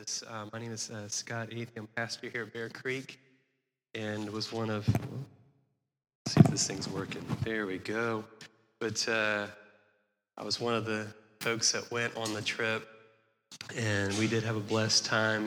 this. My name is Scott Eath. I'm pastor here at Bear Creek, and was one of, let's see if this thing's working. There we go. But I was one of the folks that went on the trip, and we did have a blessed time.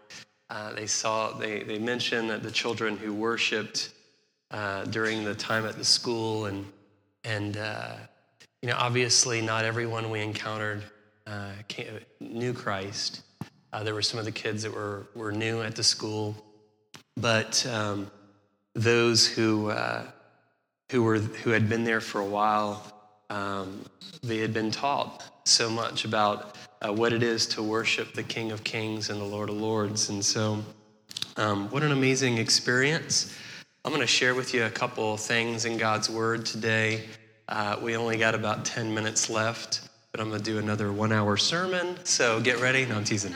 They mentioned that the children who worshiped during the time at the school, and obviously not everyone we encountered knew Christ. There were some of the kids that were new at the school, but those who had been there for a while, they had been taught so much about what it is to worship the King of Kings and the Lord of Lords. And so what an amazing experience. I'm going to share with you a couple of things in God's Word today. We only got about 10 minutes left, but I'm going to do another 1-hour sermon, so get ready. No, I'm teasing.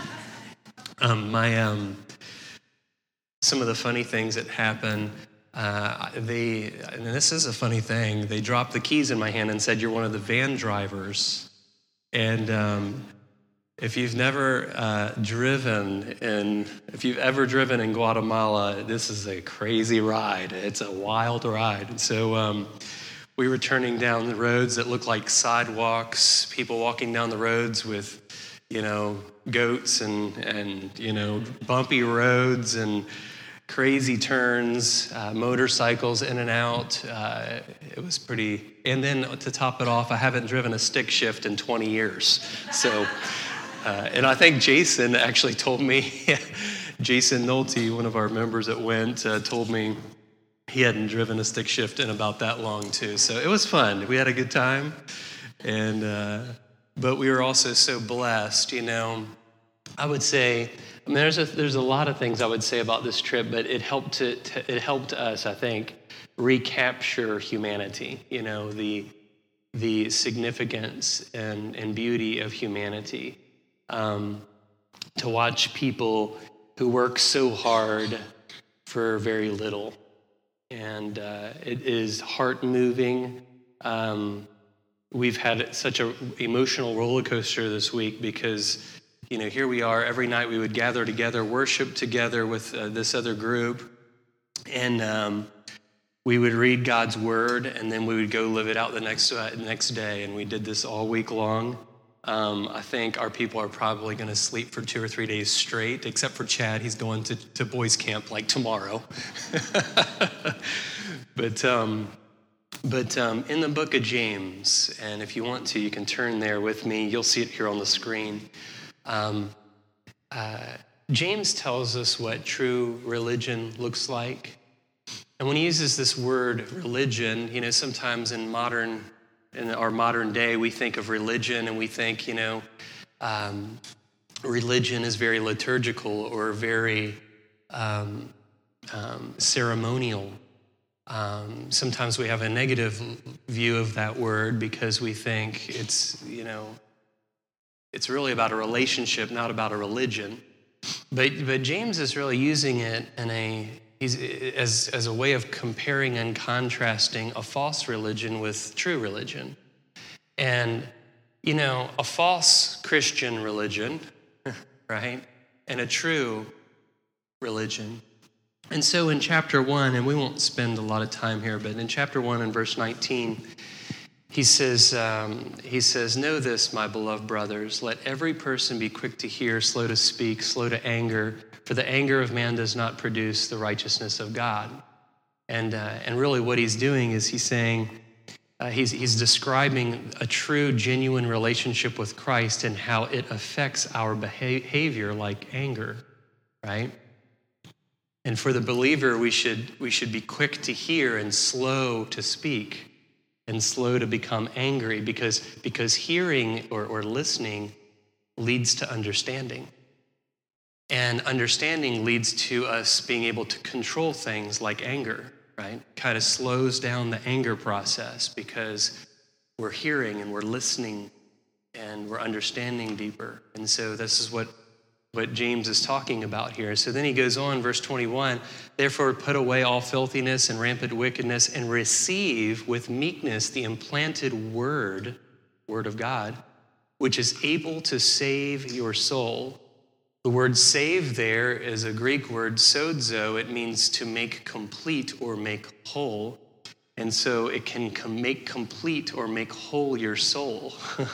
Some of the funny things that happen, and this is a funny thing, they dropped the keys in my hand and said, "You're one of the van drivers." And if you've ever driven in Guatemala, this is a crazy ride. It's a wild ride. And so we were turning down the roads that look like sidewalks, people walking down the roads with, goats and bumpy roads and crazy turns, motorcycles in and out. It was pretty, and then to top it off, I haven't driven a stick shift in 20 years. So, and I think Jason actually told me, Jason Nolte, one of our members that went, told me he hadn't driven a stick shift in about that long too. So it was fun. We had a good time, and but we were also so blessed. I would say, there's a lot of things I would say about this trip, but it helped us, I think, recapture humanity. The significance and beauty of humanity. To watch people who work so hard for very little. And it is heart-moving. We've had such an emotional roller coaster this week because, here we are. Every night we would gather together, worship together with this other group, and we would read God's Word, and then we would go live it out the next day. And we did this all week long. I think our people are probably going to sleep for 2 or 3 days straight, except for Chad. He's going to boys camp like tomorrow. But in the book of James, and if you want to, you can turn there with me. You'll see it here on the screen. James tells us what true religion looks like. And when he uses this word religion, sometimes in our modern day, we think of religion and we think, religion is very liturgical or very ceremonial. Sometimes we have a negative view of that word because we think it's really about a relationship, not about a religion. But James is really using it as a way of comparing and contrasting a false religion with true religion. And, a false Christian religion, right, and a true religion. And so in chapter 1, and we won't spend a lot of time here, but in chapter 1 and verse 19, he says, "Know this, my beloved brothers, let every person be quick to hear, slow to speak, slow to anger, for the anger of man does not produce the righteousness of God." And really what he's doing is he's saying, he's describing a true, genuine relationship with Christ and how it affects our behavior like anger, right? And for the believer, we should be quick to hear and slow to speak and slow to become angry because hearing or listening leads to understanding. And understanding leads to us being able to control things like anger, right? Kind of slows down the anger process because we're hearing and we're listening and we're understanding deeper. And so this is what James is talking about here. So then he goes on, verse 21, "Therefore put away all filthiness and rampant wickedness and receive with meekness the implanted word of God, which is able to save your soul. The word save there is a Greek word, sozo. It means to make complete or make whole. And so it can make complete or make whole your soul.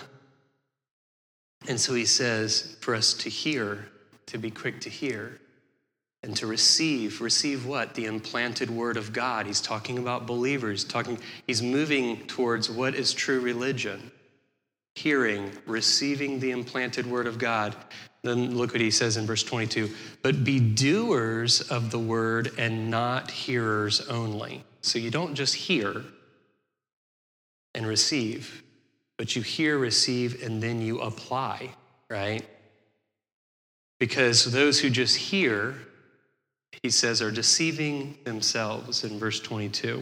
And so he says for us to hear, to be quick to hear, and to receive. Receive what? The implanted word of God. He's talking about believers. He's moving towards what is true religion. Hearing, receiving the implanted word of God. Then look what he says in verse 22. But be doers of the word and not hearers only. So you don't just hear and receive, but you hear, receive, and then you apply, right? Because those who just hear, he says, are deceiving themselves in verse 22.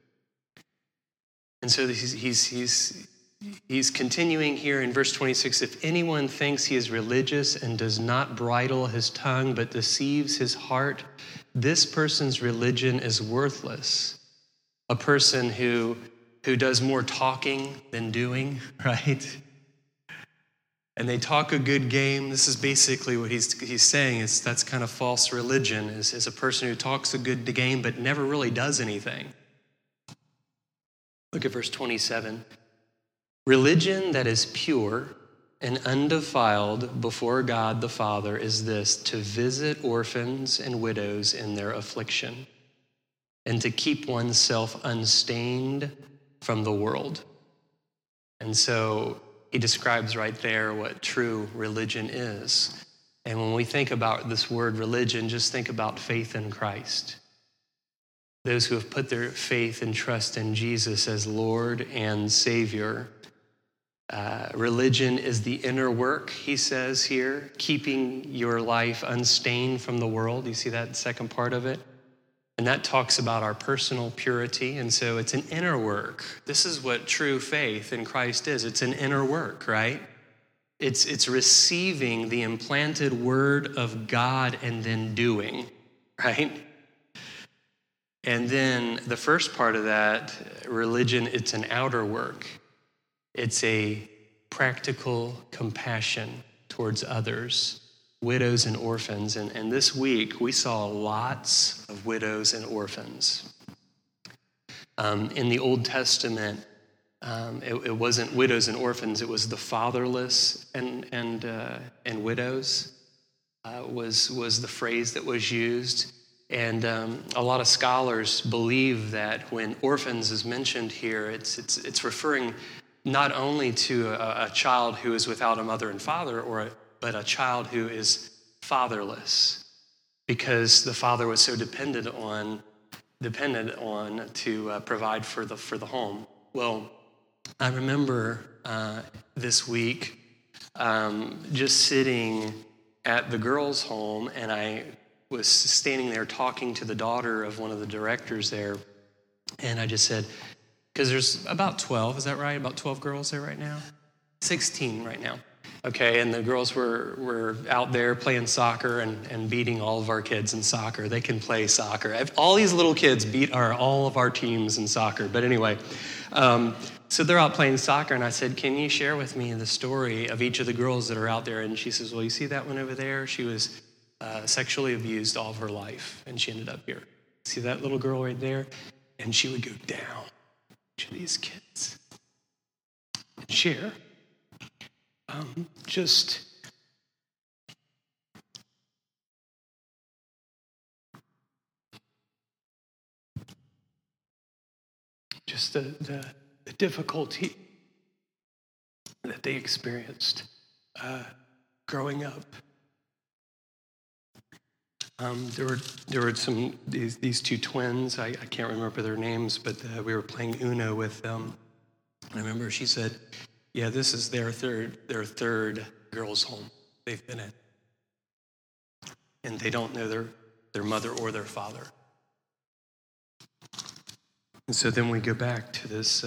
And so he's continuing here in verse 26. If anyone thinks he is religious and does not bridle his tongue but deceives his heart, this person's religion is worthless. A person who does more talking than doing, right? And they talk a good game. This is basically what he's saying. That's kind of false religion, is a person who talks a good game but never really does anything. Look at verse 27. Religion that is pure and undefiled before God the Father is this: to visit orphans and widows in their affliction, and to keep oneself unstained from the world. And so he describes right there what true religion is. And when we think about this word religion, just think about faith in Christ. Those who have put their faith and trust in Jesus as Lord and Savior. Religion is the inner work, he says here, keeping your life unstained from the world. You see that second part of it? And that talks about our personal purity. And so it's an inner work. This is what true faith in Christ is. It's an inner work, right? It's receiving the implanted word of God and then doing, right? And then the first part of that, religion, it's an outer work. It's a practical compassion towards others, widows and orphans. And this week, we saw lots of widows and orphans. In the Old Testament, it wasn't widows and orphans, it was the fatherless and widows was the phrase that was used. And a lot of scholars believe that when orphans is mentioned here, it's referring not only to a child who is without a mother and father, but a child who is fatherless, because the father was so dependent on to provide for the home. Well, I remember this week just sitting at the girls' home, and I was standing there talking to the daughter of one of the directors there, and I just said, because there's about 12, is that right? About 12 girls there right now? 16 right now. Okay, and the girls were out there playing soccer and beating all of our kids in soccer. They can play soccer. All these little kids beat all of our teams in soccer. But anyway, so they're out playing soccer, and I said, can you share with me the story of each of the girls that are out there? And she says, well, you see that one over there? She was sexually abused all of her life, and she ended up here. See that little girl right there? And she would go down to these kids and share just the difficulty that they experienced growing up. There were some these two twins. I can't remember their names, but we were playing Uno with them. And I remember she said, "Yeah, this is their third girls' home they've been in, and they don't know their mother or their father." And so then we go back to this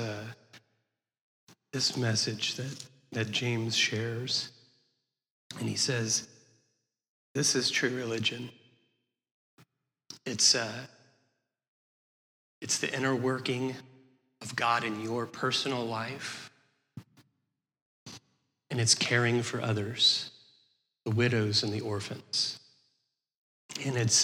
message that James shares, and he says, "This is true religion. It's the inner working of God in your personal life, and it's caring for others. the widows and the orphans. And it's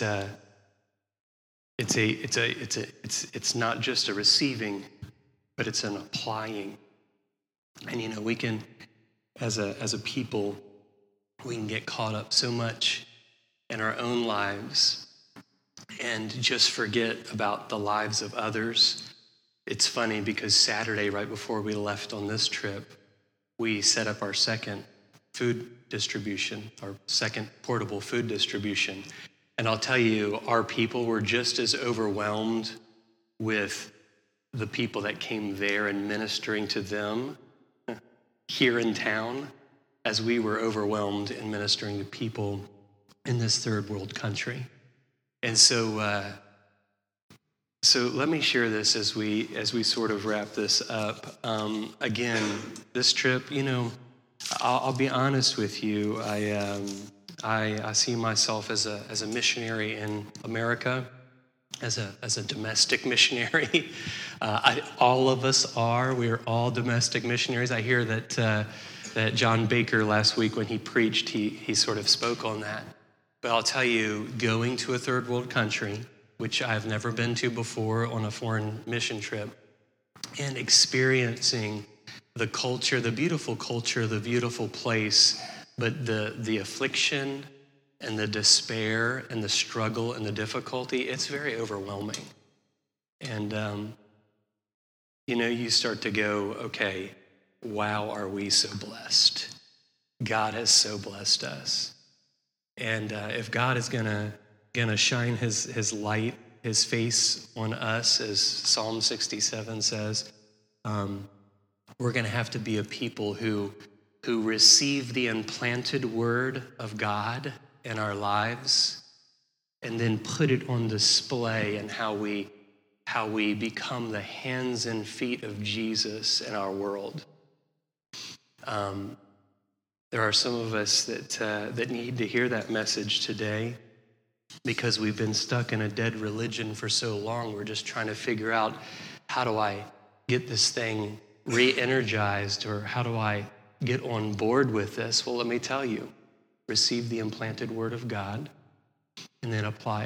not just a receiving, but it's an applying. And we can, as a people, we can get caught up so much in our own lives and just forget about the lives of others. It's funny because Saturday, right before we left on this trip, we set up our second food distribution, our second portable food distribution. And I'll tell you, our people were just as overwhelmed with the people that came there and ministering to them here in town as we were overwhelmed in ministering to people in this third world country. And so let me share this as we sort of wrap this up. Again, this trip, I'll be honest with you. I see myself as a missionary in America, as a domestic missionary. All of us are. We are all domestic missionaries. I hear that John Baker last week when he preached, he sort of spoke on that. But I'll tell you, going to a third world country, which I've never been to before on a foreign mission trip, and experiencing the culture, the beautiful place, but the affliction and the despair and the struggle and the difficulty, it's very overwhelming. And, you start to go, okay, wow, are we so blessed? God has so blessed us. And if God is gonna shine his light, his face on us, as Psalm 67 says, we're gonna have to be a people who receive the implanted word of God in our lives and then put it on display in how we become the hands and feet of Jesus in our world. There are some of us that need to hear that message today because we've been stuck in a dead religion for so long. We're just trying to figure out, how do I get this thing re-energized, or how do I get on board with this? Well, let me tell you, receive the implanted word of God and then apply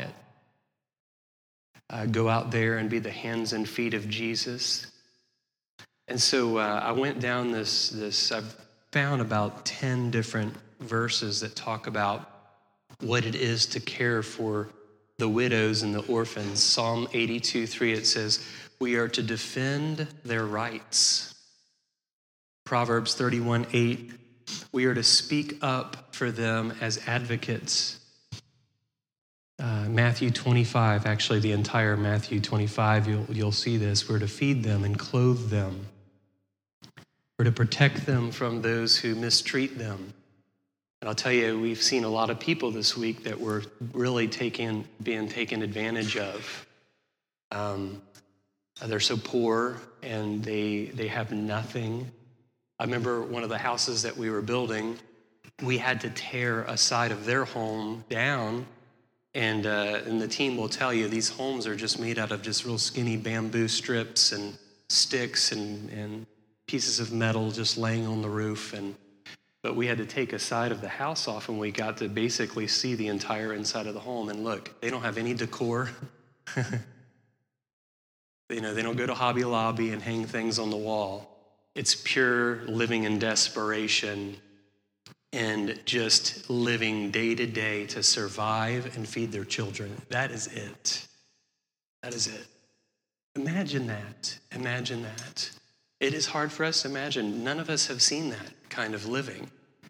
it. Go out there and be the hands and feet of Jesus. And so I went down this I've found about 10 different verses that talk about what it is to care for the widows and the orphans. Psalm 82:3, it says, we are to defend their rights. Proverbs 31:8, we are to speak up for them as advocates. Matthew 25, actually the entire Matthew 25, you'll see this. We're to feed them and clothe them. We're to protect them from those who mistreat them. And I'll tell you, we've seen a lot of people this week that were really being taken advantage of. They're so poor and they have nothing. I remember one of the houses that we were building, we had to tear a side of their home down. And the team will tell you, these homes are just made out of just real skinny bamboo strips and sticks and pieces of metal just laying on the roof. But we had to take a side of the house off, and we got to basically see the entire inside of the home. And look, they don't have any decor. They don't go to Hobby Lobby and hang things on the wall. It's pure living in desperation and just living day to day to survive and feed their children. That is it. That is it. Imagine that. Imagine that. It is hard for us to imagine. None of us have seen that kind of living.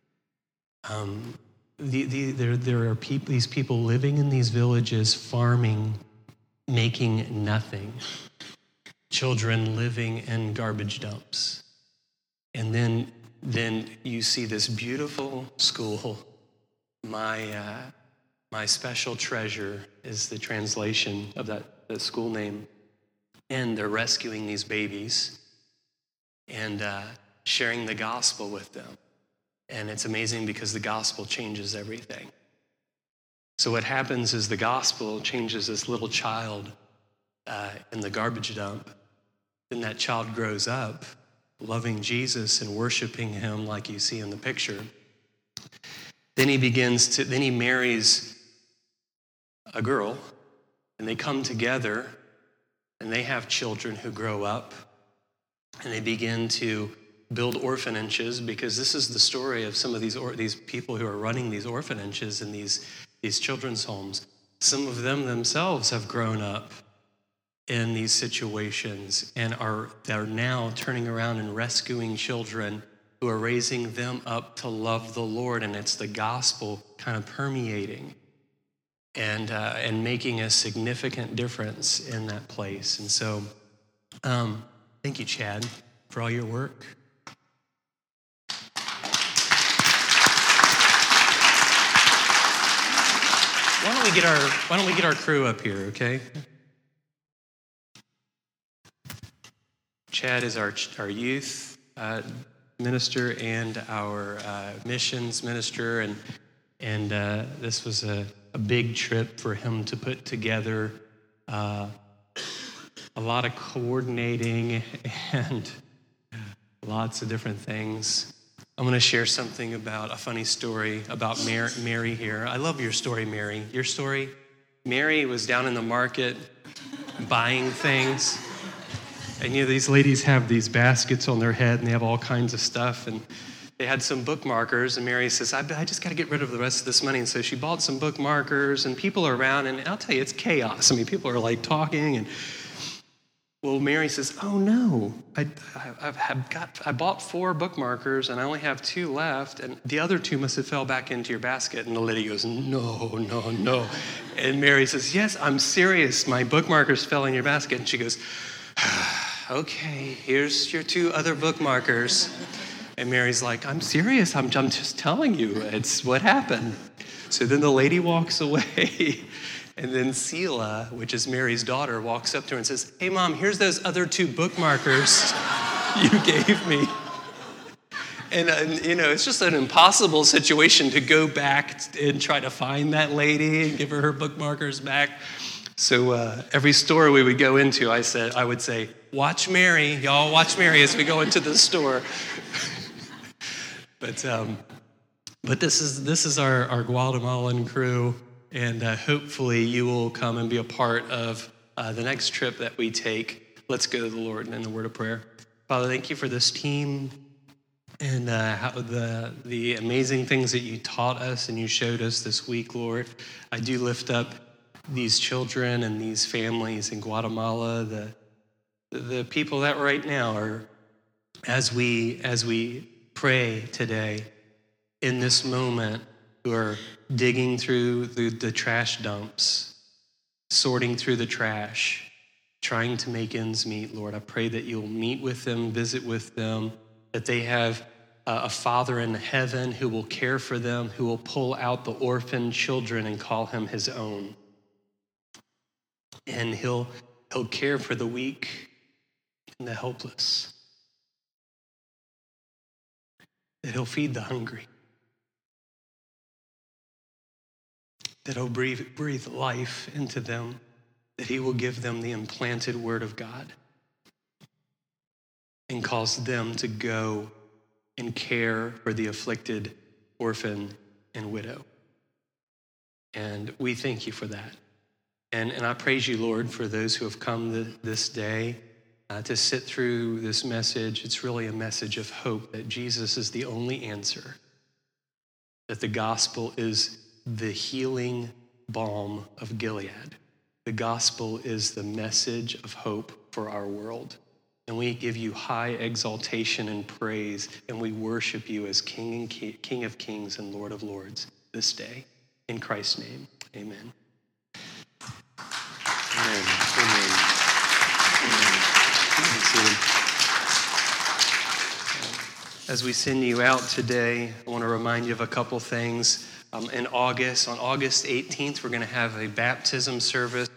There are these people living in these villages, farming, making nothing. Children living in garbage dumps. And then you see this beautiful school. My special treasure is the translation of that school name. And they're rescuing these babies and sharing the gospel with them. And it's amazing because the gospel changes everything. So what happens is the gospel changes this little child in the garbage dump. Then that child grows up loving Jesus and worshiping him like you see in the picture. Then he marries a girl, and they come together, and they have children who grow up, and they begin to build orphanages, because this is the story of some of these people who are running these orphanages and these children's homes. Some of them themselves have grown up in these situations and they're now turning around and rescuing children who are raising them up to love the Lord, and it's the gospel kind of permeating and making a significant difference in that place. And so, thank you, Chad, for all your work. Why don't we get our crew up here, okay? Chad is our youth minister and our missions minister, and this was a big trip for him to put together. A lot of coordinating and lots of different things. I'm going to share something about a funny story about Mary here. I love your story, Mary. Your story, Mary was down in the market buying things. And these ladies have these baskets on their head, and they have all kinds of stuff. And they had some bookmarkers, and Mary says, I just got to get rid of the rest of this money. And so she bought some bookmarkers, and people are around, and I'll tell you, it's chaos. I mean, people are like talking, and well, Mary says, oh no, I bought 4 bookmarkers and I only have 2 left, and the other 2 must have fell back into your basket. And the lady goes, no. And Mary says, yes, I'm serious. My bookmarkers fell in your basket. And she goes, okay, here's your 2 other bookmarkers. And Mary's like, I'm serious. I'm just telling you, it's what happened. So then the lady walks away. And then Selah, which is Mary's daughter, walks up to her and says, hey, Mom, here's those other 2 bookmarkers you gave me. And, it's just an impossible situation to go back and try to find that lady and give her bookmarkers back. So every store we would go into, I would say, watch Mary. Y'all watch Mary as we go into the store. But this is our Guatemalan crew. And hopefully you will come and be a part of the next trip that we take. Let's go to the Lord in a word of prayer. Father, thank you for this team and how the amazing things that you taught us and you showed us this week, Lord. I do lift up these children and these families in Guatemala, the people that right now are, as we pray today, in this moment, who are digging through the trash dumps, sorting through the trash, trying to make ends meet, Lord. I pray that you'll meet with them, visit with them, that they have a Father in heaven who will care for them, who will pull out the orphan children and call him his own. And he'll care for the weak and the helpless. That he'll feed the hungry. That he'll breathe life into them, that he will give them the implanted word of God and cause them to go and care for the afflicted orphan and widow. And we thank you for that. And I praise you, Lord, for those who have come this day to sit through this message. It's really a message of hope that Jesus is the only answer, that the gospel is the healing balm of Gilead. The gospel is the message of hope for our world. And we give you high exaltation and praise, and we worship you as King of Kings and Lord of Lords this day. In Christ's name, amen. Amen. Amen. Amen. As we send you out today, I want to remind you of a couple things. On August 18th, we're going to have a baptism service